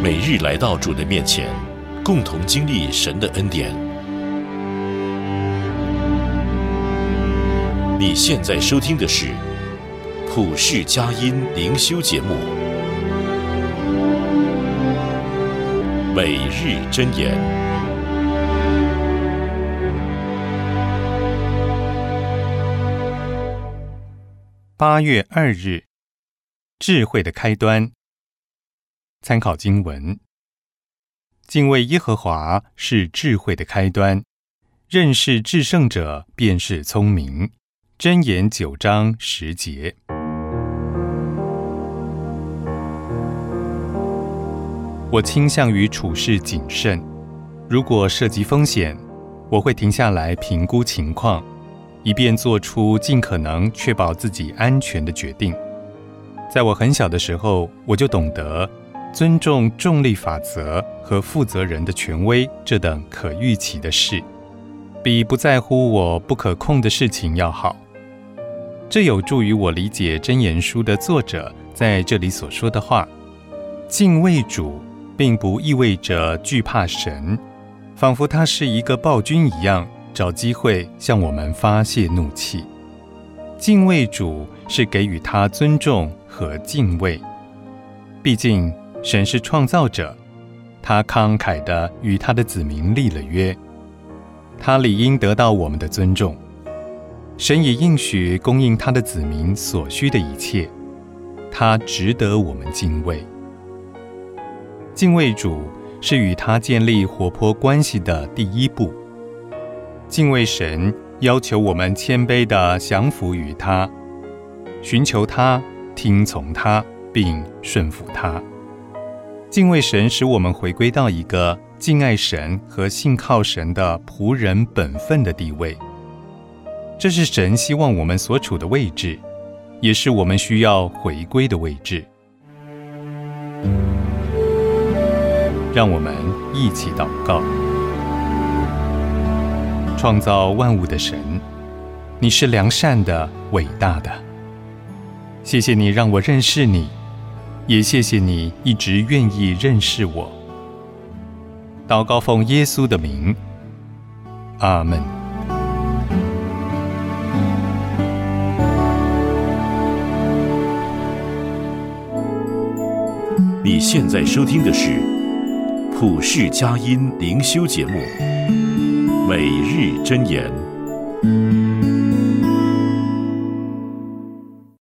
每日来到主的面前，共同经历神的恩典。你现在收听的是普世佳音灵修节目，每日箴言。 8月2日，智慧的开端。参考经文：敬畏耶和华是智慧的开端，认识至圣者便是聪明。箴言9章10节。我倾向于处事谨慎，如果涉及风险，我会停下来评估情况，以便做出尽可能确保自己安全的决定。在我很小的时候，我就懂得尊重重力法则和负责人的权威这等可预期的事，比不在乎我不可控的事情要好。这有助于我理解箴言书的作者在这里所说的话。敬畏主并不意味着惧怕神，仿佛他是一个暴君一样，找机会向我们发泄怒气。敬畏主是给予他尊重和敬畏，毕竟神是创造者，他慷慨地与他的子民立了约，他理应得到我们的尊重。神也应许供应他的子民所需的一切，他值得我们敬畏。敬畏主是与他建立活泼关系的第一步。敬畏神要求我们谦卑地降服于他，寻求他，听从他，并顺服他。敬畏神使我们回归到一个敬爱神和信靠神的仆人本分的地位。这是神希望我们所处的位置，也是我们需要回归的位置。让我们一起祷告。创造万物的神，你是良善的、伟大的。谢谢你让我认识你，也谢谢你一直愿意认识我。祷告奉耶稣的名，阿们。 你现在收听的是普世佳音灵修节目，每日箴言。